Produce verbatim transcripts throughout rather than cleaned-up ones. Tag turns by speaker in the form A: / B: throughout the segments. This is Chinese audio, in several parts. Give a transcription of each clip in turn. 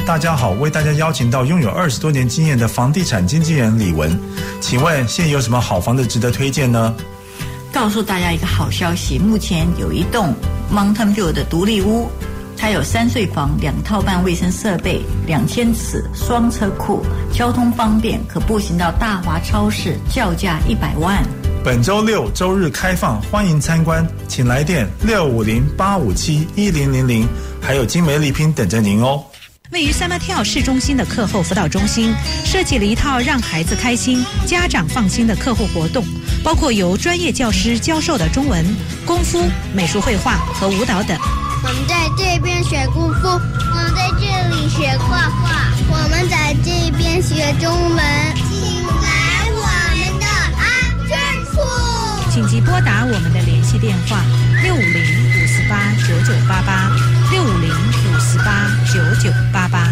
A: 大家好，为大家邀请到拥有二十多年经验的房地产经纪人李文，请问现在有什么好房子值得推荐呢？
B: 告诉大家一个好消息，目前有一栋 Mountain View 的独立屋，它有三睡房、两套半卫生设备、两千尺双车库，交通方便，可步行到大华超市，叫价一百万。
A: 本周六周日开放，欢迎参观，请来电六五零八五七一零零零，还有精美礼品等着您哦。
C: 位于三马跳市中心的课后辅导中心，设计了一套让孩子开心、家长放心的课后活动，包括由专业教师教授的中文、功夫、美术绘画和舞蹈等。
D: 我们在这边学功夫，我们在这里学画画，我们在这边学中文。请来我们的安全处，
C: 请即拨打我们的联系电话六五零五四八九九八八六五零五四八九九八八。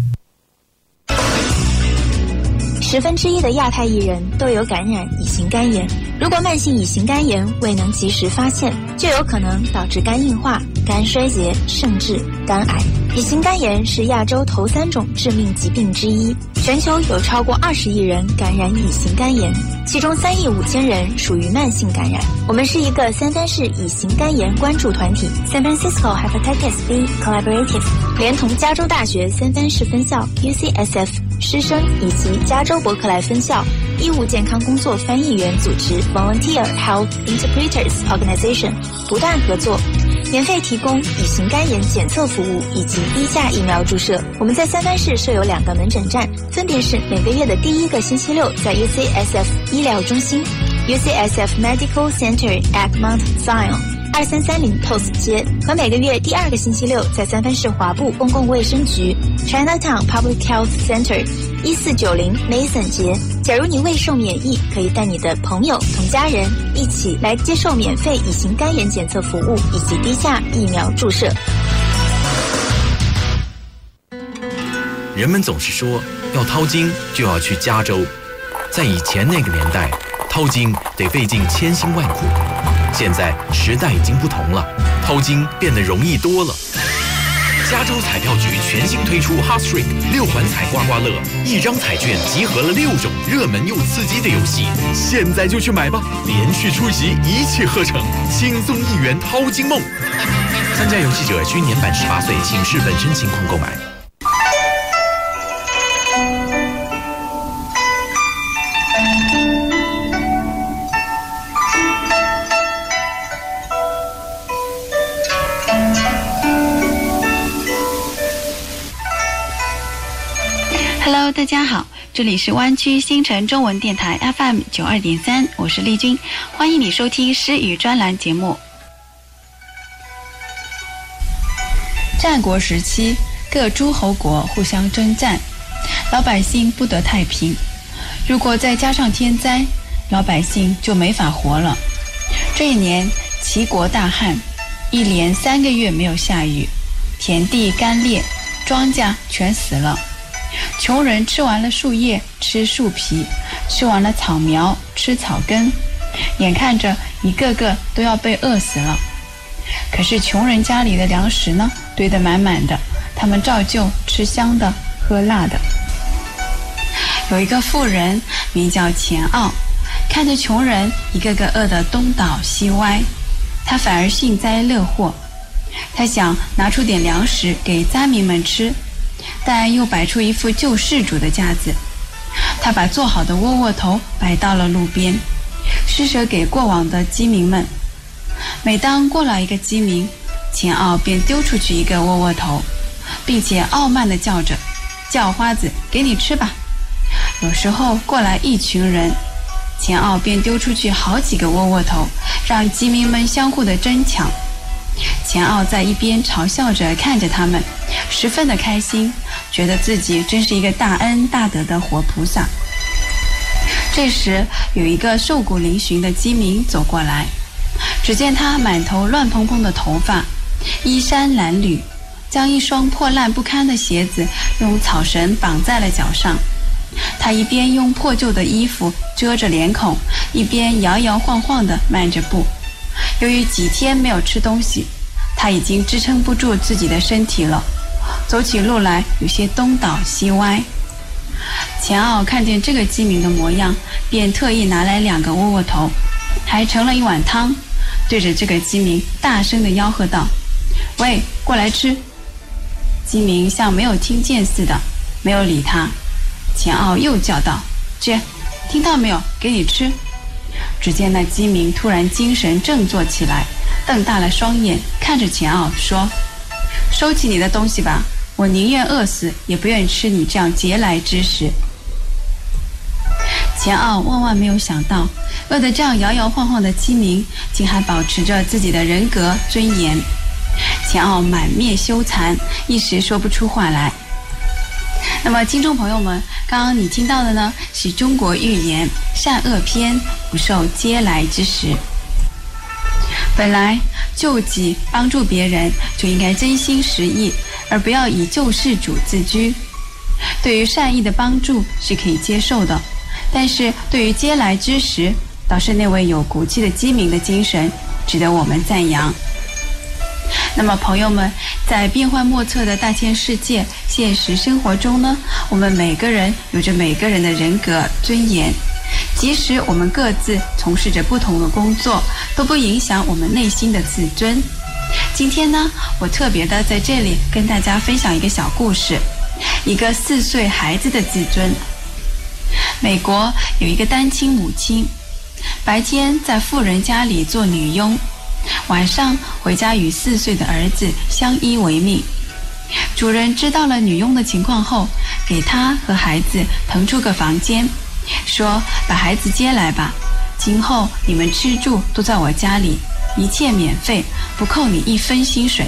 E: 十分之一的亚太艺人都有感染乙型肝炎，如果慢性乙型肝炎未能及时发现，就有可能导致肝硬化、肝衰竭，甚至肝癌。乙型肝炎是亚洲头三种致命疾病之一，全球有超过二十亿人感染乙型肝炎，其中三亿五千人属于慢性感染。我们是一个三藩市乙型肝炎关注团体 San Francisco Hepatitis B Collaborative， 连同加州大学三藩市分校 U C S F 师生以及加州伯克莱分校义务健康工作翻译员组织 Volunteer Health Interpreters Organization 不断合作，免费提供乙型肝炎检测服务以及低价疫苗注射。我们在三藩市设有两个门诊站，分别是每个月的第一个星期六在 U C S F 医疗中心 U C S F Medical Center at Mount Zion二三三零 Post 街，和每个月第二个星期六在三藩市华埠公共卫生局 Chinatown Public Health Center一四九零 Mason 街。假如你未受免疫，可以带你的朋友同家人一起来接受免费乙型肝炎检测服务以及低价疫苗注射。
F: 人们总是说要淘金就要去加州，在以前那个年代，淘金得费尽千辛万苦。现在时代已经不同了，淘金变得容易多了。加州彩票局全新推出 Hot Streak 六环彩刮刮乐，一张彩券集合了六种热门又刺激的游戏，现在就去买吧！连续出席，一气呵成，轻松一元淘金梦。参加游戏者需年满十八岁，请视本身情况购买。
G: Hello， 大家好，这里是湾区新城中文电台 F M 九二点三，我是丽君，欢迎你收听诗语专栏节目。战国时期，各诸侯国互相征战，老百姓不得太平。如果再加上天灾，老百姓就没法活了。这一年，齐国大旱，一连三个月没有下雨，田地干裂，庄稼全死了。穷人吃完了树叶，吃树皮；吃完了草苗，吃草根。眼看着一个个都要被饿死了。可是穷人家里的粮食呢，堆得满满的，他们照旧吃香的，喝辣的。有一个富人名叫钱奥，看着穷人一个个饿得东倒西歪，他反而幸灾乐祸。他想拿出点粮食给灾民们吃，但又摆出一副救世主的架子。他把做好的窝窝头摆到了路边，施舍给过往的饥民们。每当过来一个饥民，钱奥便丢出去一个窝窝头，并且傲慢地叫着：叫花子，给你吃吧。有时候过来一群人，钱奥便丢出去好几个窝窝头，让饥民们相互的争抢。钱奥在一边嘲笑着看着他们，十分的开心，觉得自己真是一个大恩大德的活菩萨。这时有一个瘦骨嶙峋的饥民走过来，只见他满头乱蓬蓬的头发，衣衫褴褛，将一双破烂不堪的鞋子用草绳绑在了脚上。他一边用破旧的衣服遮着脸孔，一边摇摇晃晃地迈着步。由于几天没有吃东西，他已经支撑不住自己的身体了， 走起路来有些东倒西歪。钱奥看见这个鸡鸣的模样，便特意拿来两个窝窝头，还盛了一碗汤，对着这个鸡鸣大声地吆喝道：喂，过来吃！鸡鸣像没有听见似的，没有理他。钱奥又叫道：姐，听到没有？给你吃！只见那鸡鸣突然精神振作起来，瞪大了双眼看着钱奥说：收起你的东西吧，我宁愿饿死也不愿吃你这样嗟来之食。钱奥万万没有想到，饿得这样摇摇晃晃的鸡鸣竟还保持着自己的人格尊严。钱奥满面羞惭，一时说不出话来。那么听众朋友们，刚刚你听到的呢，是中国寓言善恶篇，不受嗟来之食。本来救济帮助别人就应该真心实意，而不要以救世主自居。对于善意的帮助是可以接受的，但是对于嗟来之食，倒是那位有骨气的鸡鸣的精神值得我们赞扬。那么朋友们，在变幻莫测的大千世界现实生活中呢，我们每个人有着每个人的人格尊严，即使我们各自从事着不同的工作，都不影响我们内心的自尊。今天呢，我特别的在这里跟大家分享一个小故事，一个四岁孩子的自尊。美国有一个单亲母亲，白天在富人家里做女佣，晚上回家与四岁的儿子相依为命。主人知道了女佣的情况后，给她和孩子腾出个房间，说把孩子接来吧，今后你们吃住都在我家里，一切免费，不扣你一分薪水。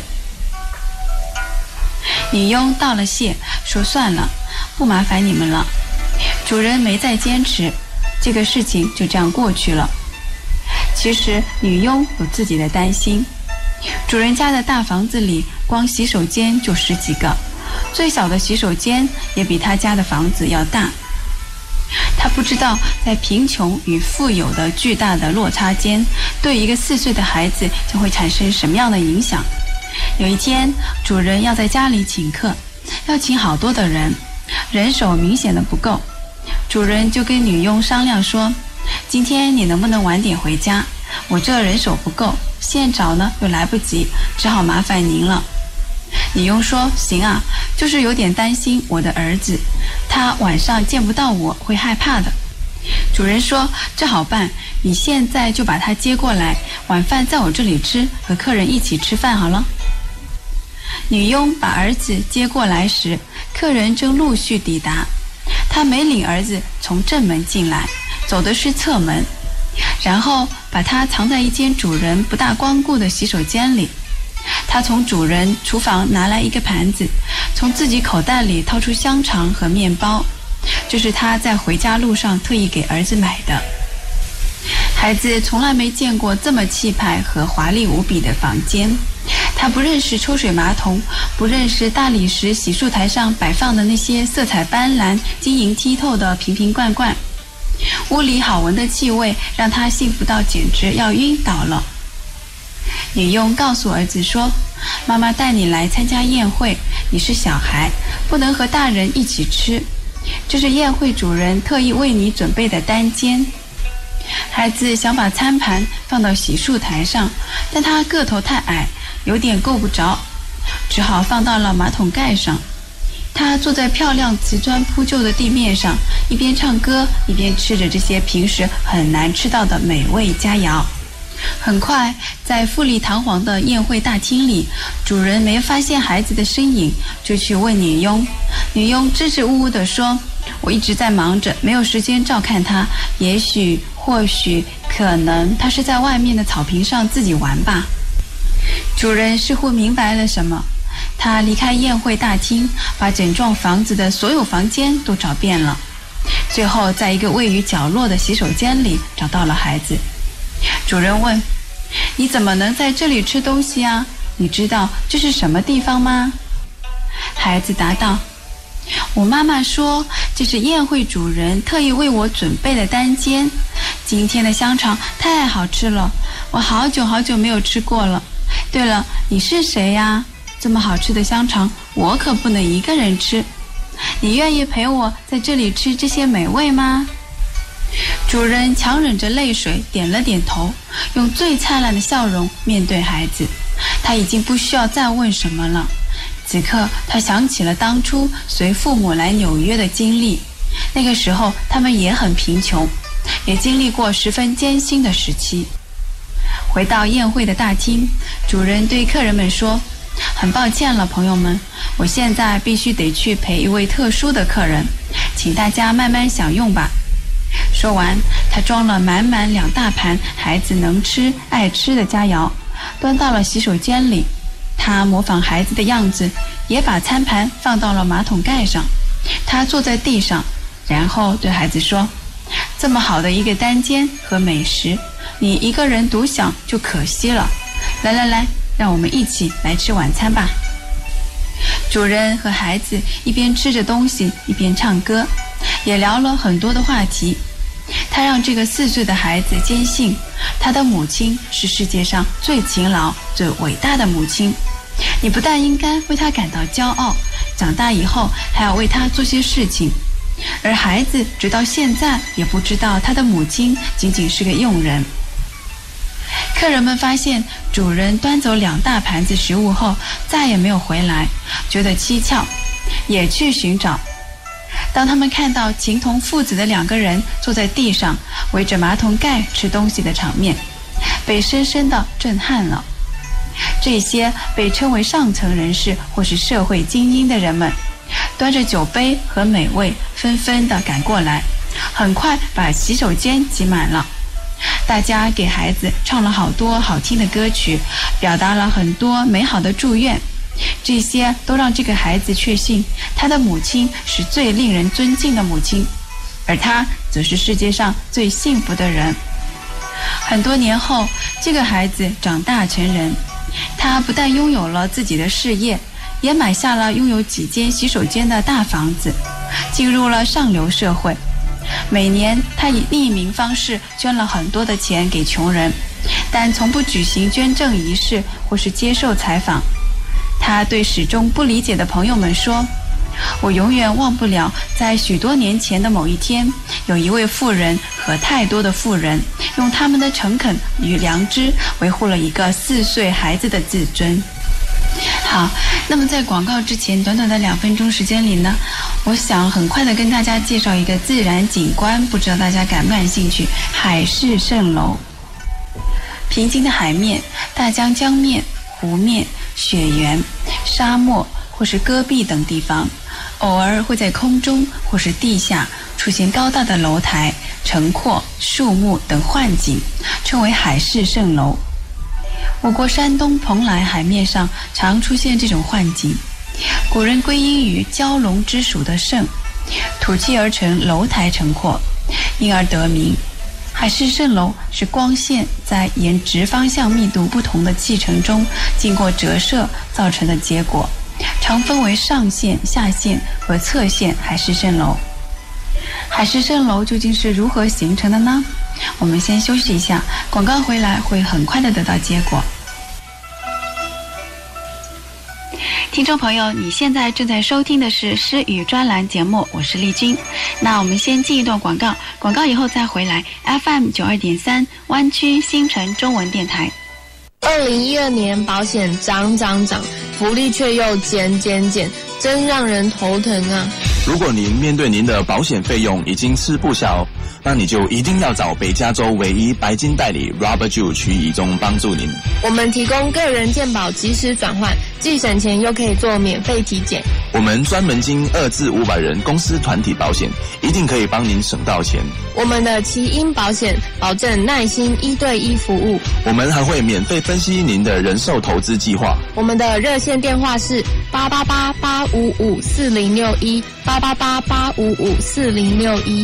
G: 女佣道了谢，说算了，不麻烦你们了。主人没再坚持，这个事情就这样过去了。其实女佣有自己的担心，主人家的大房子里光洗手间就十几个，最小的洗手间也比他家的房子要大。他不知道在贫穷与富有的巨大的落差间，对一个四岁的孩子将会产生什么样的影响。有一天，主人要在家里请客，要请好多的人，人手明显的不够。主人就跟女佣商量说，今天你能不能晚点回家，我这人手不够，现找呢又来不及，只好麻烦您了。女佣说，行啊，就是有点担心我的儿子，他晚上见不到我会害怕的。主人说，这好办，你现在就把他接过来，晚饭在我这里吃，和客人一起吃饭好了。女佣把儿子接过来时，客人正陆续抵达，她没领儿子从正门进来，走的是侧门，然后把他藏在一间主人不大光顾的洗手间里。他从主人厨房拿来一个盘子，从自己口袋里掏出香肠和面包，这是他在回家路上特意给儿子买的。孩子从来没见过这么气派和华丽无比的房间，他不认识抽水马桶，不认识大理石洗漱台上摆放的那些色彩斑斓、晶莹剔透的瓶瓶罐罐。屋里好闻的气味让他幸福到简直要晕倒了。女佣告诉儿子说，妈妈带你来参加宴会，你是小孩，不能和大人一起吃，这是宴会主人特意为你准备的单间。孩子想把餐盘放到洗漱台上，但他个头太矮，有点够不着，只好放到了马桶盖上。他坐在漂亮瓷砖铺就的地面上，一边唱歌一边吃着这些平时很难吃到的美味佳肴。很快，在富丽堂皇的宴会大厅里，主人没发现孩子的身影，就去问女佣。女佣支支吾吾地说，我一直在忙着，没有时间照看他，也许或许可能他是在外面的草坪上自己玩吧。主人似乎明白了什么，他离开宴会大厅，把整幢房子的所有房间都找遍了，最后在一个位于角落的洗手间里找到了孩子。主人问，你怎么能在这里吃东西啊？你知道这是什么地方吗？孩子答道，我妈妈说这是宴会主人特意为我准备的单间，今天的香肠太好吃了，我好久好久没有吃过了。对了，你是谁呀？ 这么好吃的香肠，我可不能一个人吃。你愿意陪我在这里吃这些美味吗？主人强忍着泪水点了点头，用最灿烂的笑容面对孩子。他已经不需要再问什么了。此刻他想起了当初随父母来纽约的经历，那个时候他们也很贫穷，也经历过十分艰辛的时期。回到宴会的大厅，主人对客人们说，很抱歉了朋友们，我现在必须得去陪一位特殊的客人，请大家慢慢享用吧。说完，他装了满满两大盘孩子能吃爱吃的佳肴，端到了洗手间里。他模仿孩子的样子，也把餐盘放到了马桶盖上。他坐在地上，然后对孩子说，这么好的一个单间和美食，你一个人独享就可惜了。来来来，让我们一起来吃晚餐吧。主人和孩子一边吃着东西，一边唱歌，也聊了很多的话题。他让这个四岁的孩子坚信，他的母亲是世界上最勤劳、最伟大的母亲。你不但应该为他感到骄傲，长大以后还要为他做些事情。而孩子直到现在也不知道他的母亲仅仅是个佣人。客人们发现主人端走两大盘子食物后再也没有回来，觉得蹊跷，也去寻找。当他们看到情同父子的两个人坐在地上围着马桶盖吃东西的场面，被深深地震撼了。这些被称为上层人士或是社会精英的人们，端着酒杯和美味纷纷地赶过来，很快把洗手间挤满了。大家给孩子唱了好多好听的歌曲，表达了很多美好的祝愿，这些都让这个孩子确信他的母亲是最令人尊敬的母亲，而他则是世界上最幸福的人。很多年后，这个孩子长大成人，他不但拥有了自己的事业，也买下了拥有几间洗手间的大房子，进入了上流社会。每年他以匿名方式捐了很多的钱给穷人，但从不举行捐赠仪式或是接受采访。他对始终不理解的朋友们说，我永远忘不了在许多年前的某一天，有一位富人和太多的富人用他们的诚恳与良知维护了一个四岁孩子的自尊。好，那么在广告之前短短的两分钟时间里呢，我想很快的跟大家介绍一个自然景观，不知道大家感不感兴趣。海市蜃楼，平静的海面、大江江面、湖面、雪原、沙漠或是戈壁等地方，偶尔会在空中或是地下出现高大的楼台、城廓、树木等幻景，称为海市蜃楼。我国山东蓬莱海面上常出现这种幻景，古人归因于蛟龙之属的蜃，吐气而成楼台城廓，因而得名。海市蜃楼是光线在沿直方向密度不同的气层中经过折射造成的结果，常分为上线、下线和侧线海市蜃楼。海市蜃楼究竟是如何形成的呢？我们先休息一下，广告回来会很快的得到结果。听众朋友，你现在正在收听的是诗语专栏节目，我是丽君。那我们先进一段广告，广告以后再回来。 F M 九二点三 湾区新城中文电台。
H: 二零一二年保险涨涨涨，福利却又减减减，真让人头疼啊！
I: 如果您面对您的保险费用已经吃不消，那你就一定要找北加州唯一白金代理 Robert Jew 徐以中帮助您。
H: 我们提供个人健保即时转换，既省钱又可以做免费体检。
I: 我们专门经二至五百人公司团体保险，一定可以帮您省到钱。
H: 我们的奇英保险保证耐心一对一服务，
I: 我们还会免费分析您的人寿投资计划。
H: 我们的热线电话是八八八八五五四零六一八八八八五五四零六一。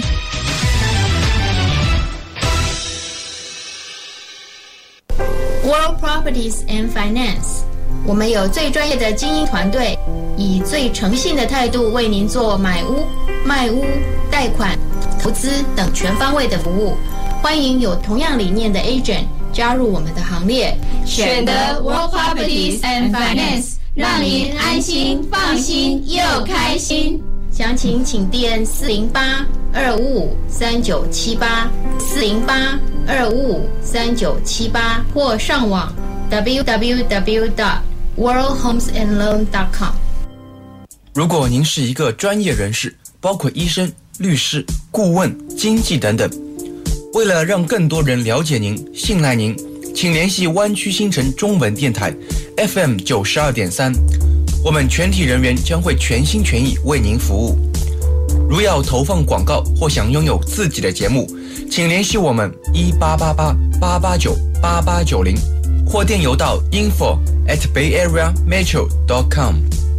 J: World Properties and Finance， 我们有最专业的精英团队，以最诚信的态度为您做买屋、卖屋、贷款、投资等全方位的服务。欢迎有同样理念的 agent 加入我们的行列，
K: 选择 World Properties and Finance，
J: 让您安心放心又开心。详情请电四零八二五五三九七八四零八二五五三九七八或上网 double-u double-u double-u 点 world homes and loan 点 com。
K: 如果您是一个专业人士，包括医生、律师、顾问、经纪等等，为了让更多人了解您、信赖您，请联系湾区新城中文电台 F M 九十二点三，我们全体人员将会全心全意为您服务。如要投放广告或想拥有自己的节目，请联系我们一八八八八八九八八九零，或电邮到 info at bayarea metro dot com。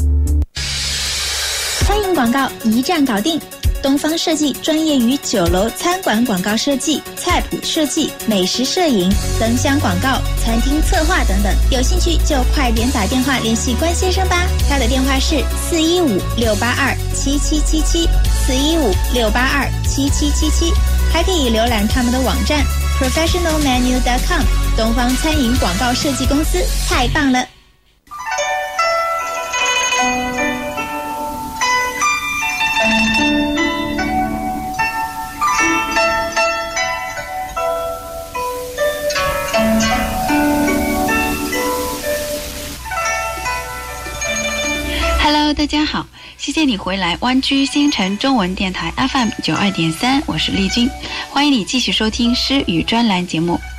E: 餐饮广告一站搞定，东方设计专业于酒楼餐馆广告设计、菜谱设计、美食摄影、灯箱广告、餐厅策划等等。有兴趣就快点打电话联系关先生吧，他的电话是四一五六八二七七七七四一五六八二七七七七，还可以浏览他们的网站 professional menu dot com。 东方餐饮广告设计公司太棒了。
G: Hello， 大家好，谢谢你回来湾区新城中文电台 F M 九十二点三，我是丽君，欢迎你继续收听诗语专栏节目。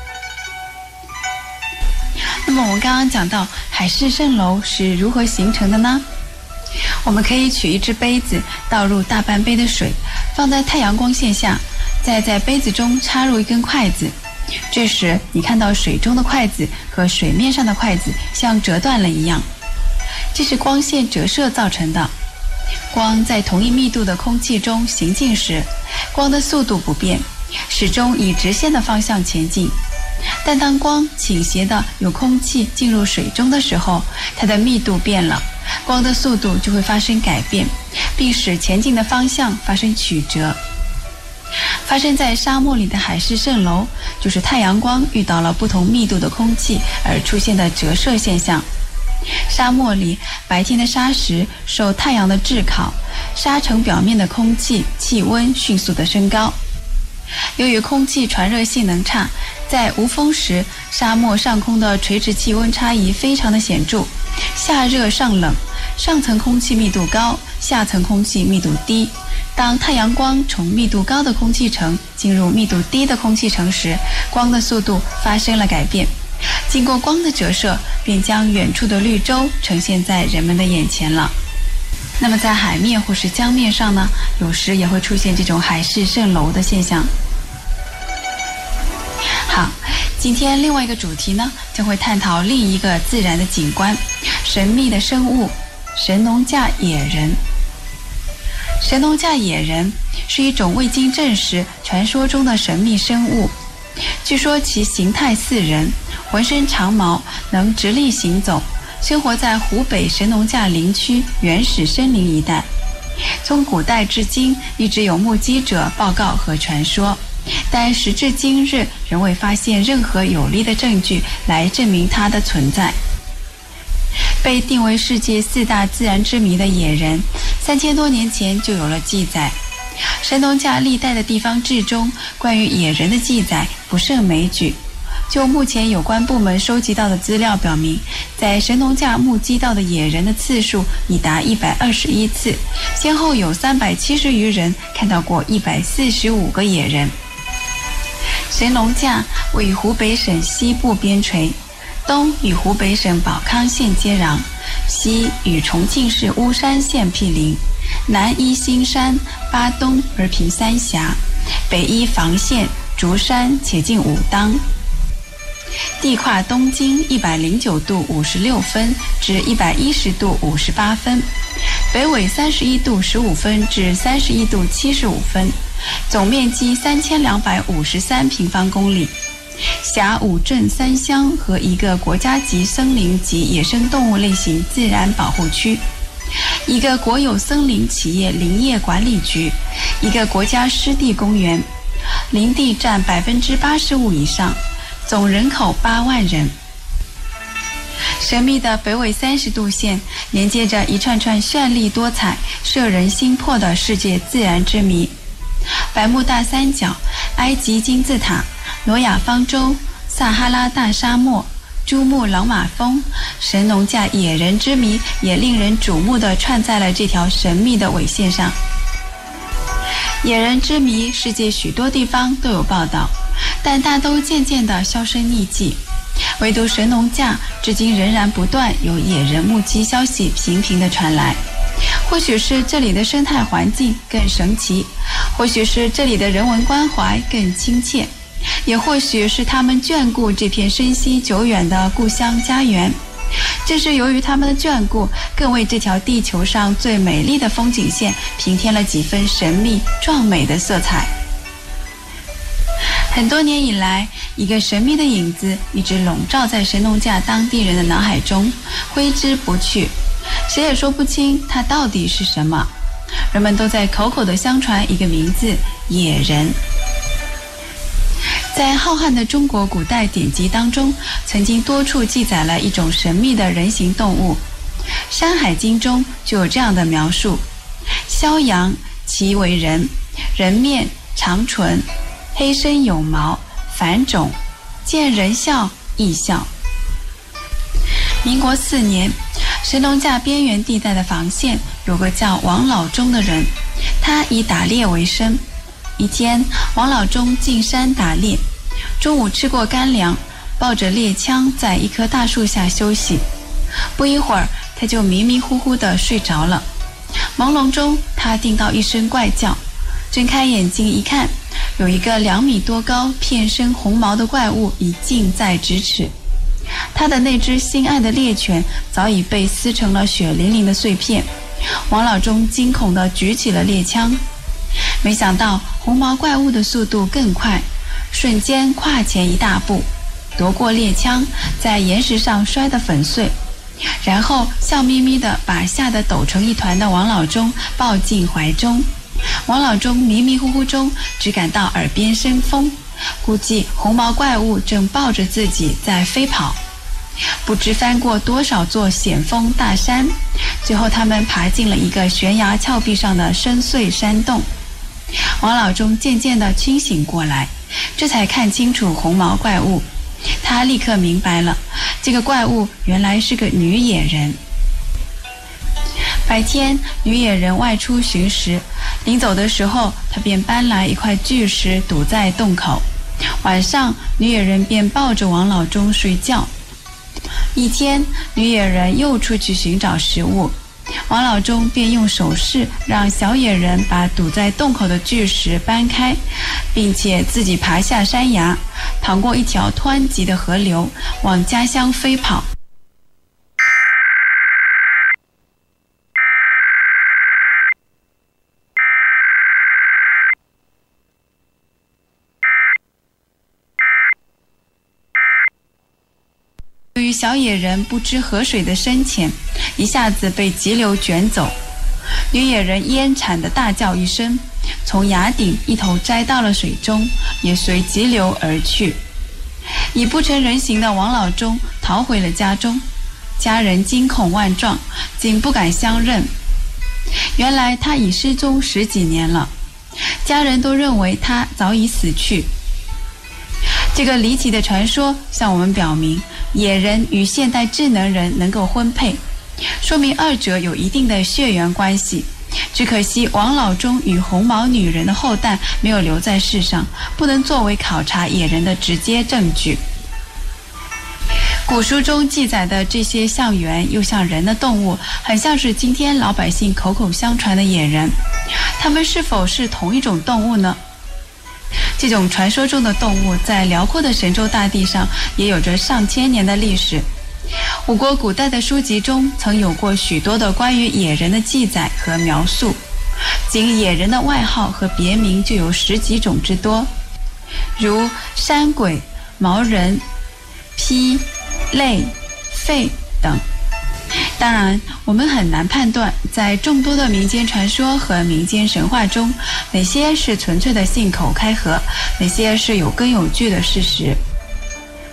G: 那么我们刚刚讲到海市蜃楼是如何形成的呢？我们可以取一只杯子，倒入大半杯的水，放在太阳光线下，再在杯子中插入一根筷子。这时你看到水中的筷子和水面上的筷子像折断了一样，这是光线折射造成的。光在同一密度的空气中行进时，光的速度不变，始终以直线的方向前进。但当光倾斜的有空气进入水中的时候，它的密度变了，光的速度就会发生改变，并使前进的方向发生曲折。发生在沙漠里的海市蜃楼，就是太阳光遇到了不同密度的空气而出现的折射现象。沙漠里白天的沙石受太阳的炙烤，沙层表面的空气气温迅速的升高。由于空气传热性能差，在无风时，沙漠上空的垂直气温差异非常的显著，下热上冷，上层空气密度高，下层空气密度低。当太阳光从密度高的空气层进入密度低的空气层时，光的速度发生了改变，经过光的折射，便将远处的绿洲呈现在人们的眼前了。那么在海面或是江面上呢，有时也会出现这种海市蜃楼的现象。好，今天另外一个主题呢，将会探讨另一个自然的景观，神秘的生物神农架野人。神农架野人是一种未经证实传说中的神秘生物，据说其形态似人，浑身长毛，能直立行走，生活在湖北神农架林区原始森林一带。从古代至今，一直有目击者报告和传说，但时至今日仍未发现任何有力的证据来证明它的存在。被定为世界四大自然之谜的野人，三千多年前就有了记载。神农架历代的地方志中关于野人的记载不胜枚举。就目前有关部门收集到的资料表明，在神农架目击到的野人的次数已达一百二十一次，先后有三百七十余人看到过一百四十五个野人。神农架位于湖北省西部边陲，东与湖北省保康县接壤，西与重庆市巫山县毗邻，南依新山、巴东而平三峡，北依房县、竹山且近武当。地跨东经一百零九度五十六分至一百一十度五十八分，北纬三十一度十五分至三十一度七十五分，总面积三千两百五十三平方公里，辖五镇三乡和一个国家级森林及野生动物类型自然保护区，一个国有森林企业林业管理局，一个国家湿地公园，林地占百分之八十五以上，总人口八万人。 神秘的北纬三十度线连接着一串串绚丽多彩、摄人心魄的世界自然之谜。百慕大三角、埃及金字塔、挪亚方舟、撒哈拉大沙漠、珠穆朗玛峰、神农架野人之谜也令人瞩目地串在了这条神秘的纬线上。野人之谜世界许多地方都有报道，但大都渐渐地销声匿迹，唯独神农架至今仍然不断有野人目击消息频频地传来。或许是这里的生态环境更神奇，或许是这里的人文关怀更亲切，也或许是他们眷顾这片深溪久远的故乡家园。正是由于他们的眷顾，更为这条地球上最美丽的风景线平添了几分神秘壮美的色彩。很多年以来，一个神秘的影子一直笼罩在神农架当地人的脑海中，挥之不去，谁也说不清它到底是什么。人们都在口口的相传一个名字——野人。在浩瀚的中国古代典籍当中，曾经多处记载了一种神秘的人形动物。《山海经》中就有这样的描述：萧阳，其为人，人面长唇，黑身有毛，反种，见人笑亦笑。民国四年，神农架边缘地带的防线有个叫王老忠的人，他以打猎为生。一天，王老忠进山打猎，中午吃过干粮，抱着猎枪在一棵大树下休息。不一会儿，他就迷迷糊糊地睡着了。朦胧中，他听到一声怪叫，睁开眼睛一看，有一个两米多高、片身红毛的怪物已近在咫尺。他的那只心爱的猎犬早已被撕成了血淋淋的碎片。王老忠惊恐地举起了猎枪，没想到红毛怪物的速度更快，瞬间跨前一大步，夺过猎枪，在岩石上摔得粉碎，然后笑眯眯地把吓得抖成一团的王老忠抱进怀中。王老忠迷迷糊糊中只感到耳边生风，估计红毛怪物正抱着自己在飞跑。不知翻过多少座险峰大山，最后他们爬进了一个悬崖峭壁上的深邃山洞。王老忠渐渐地清醒过来，这才看清楚红毛怪物。他立刻明白了，这个怪物原来是个女野人。白天，女野人外出寻食，临走的时候，她便搬来一块巨石堵在洞口。晚上，女野人便抱着王老忠睡觉。一天，女野人又出去寻找食物，王老忠便用手势让小野人把堵在洞口的巨石搬开，并且自己爬下山崖，淌过一条湍急的河流，往家乡飞跑。由于小野人不知河水的深浅，一下子被急流卷走。女野人烟惨地大叫一声，从崖顶一头栽到了水中，也随急流而去。已不成人形的王老忠逃回了家中，家人惊恐万状，竟不敢相认。原来他已失踪十几年了，家人都认为他早已死去。这个离奇的传说向我们表明，野人与现代智能人能够婚配，说明二者有一定的血缘关系。只可惜王老忠与红毛女人的后代没有留在世上，不能作为考察野人的直接证据。古书中记载的这些像猿又像人的动物，很像是今天老百姓口口相传的野人。它们是否是同一种动物呢？这种传说中的动物在辽阔的神州大地上也有着上千年的历史。我国古代的书籍中曾有过许多的关于野人的记载和描述，仅野人的外号和别名就有十几种之多，如山鬼、毛人、披、类、吠等。当然，我们很难判断在众多的民间传说和民间神话中，哪些是纯粹的信口开河，哪些是有根有据的事实。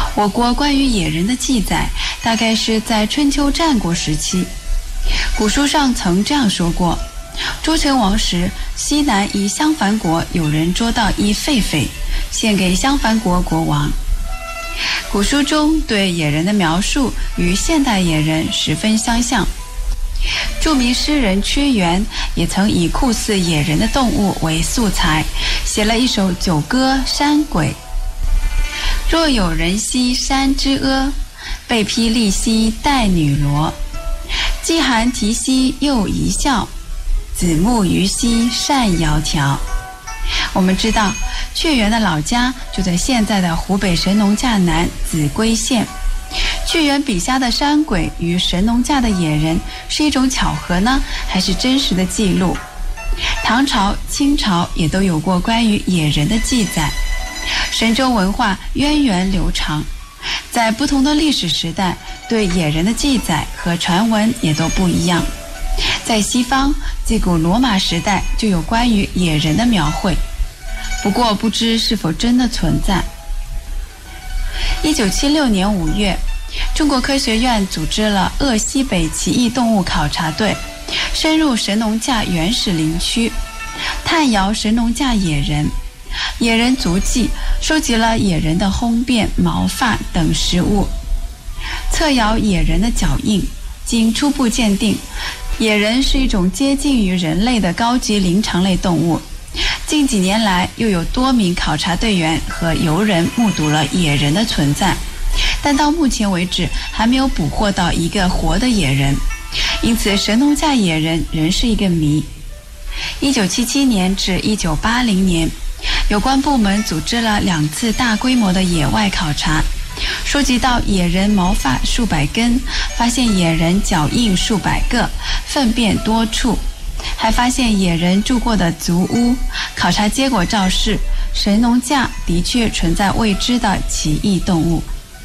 G: 我国关于野人的记载大概是在春秋战国时期。古书上曾这样说过：周成王时，西南夷襄樊国有人捉到一狒狒，献给襄樊国国王。古书中对野人的描述与现代野人十分相像。著名诗人屈原也曾以酷似野人的动物为素材，写了一首九歌《山鬼》。若有人兮山之阿，被披利兮带女罗。既含啼兮又一笑，子木鱼兮善窈窕。我们知道屈原的老家就在现在的湖北神农架南秭归县。屈原笔下的山鬼与神农架的野人是一种巧合呢，还是真实的记录？唐朝、清朝也都有过关于野人的记载。神州文化源远流长，在不同的历史时代，对野人的记载和传闻也都不一样。在西方，自古罗马时代就有关于野人的描绘，不过不知是否真的存在。一九七六年五月，中国科学院组织了鄂西北奇异动物考察队，深入神农架原始林区，探遥神农架野人、野人足迹，收集了野人的烘便、毛发等食物，测遥野人的脚印。经初步鉴定，野人是一种接近于人类的高级灵长类动物。近几年来，又有多名考察队员和游人目睹了野人的存在，但到目前为止还没有捕获到一个活的野人，因此神农架野人仍是一个谜。一九七七年至一九八零年，有关部门组织了两次大规模的野外考察，收集到野人毛发数百根，发现野人脚印数百个，粪便多处，还发现野人住过的足屋。考察结果昭示，神农架的确存在未知的奇异动物。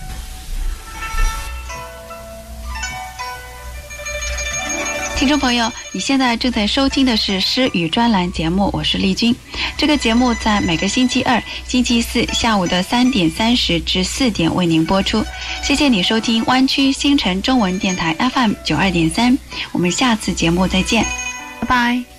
G: 听众朋友，你现在正在收听的是诗语专栏节目，我是丽君。这个节目在每个星期二、星期四下午的三点三十至四点为您播出。谢谢你收听湾区新城中文电台 F M 九二点三，我们下次节目再见，拜拜。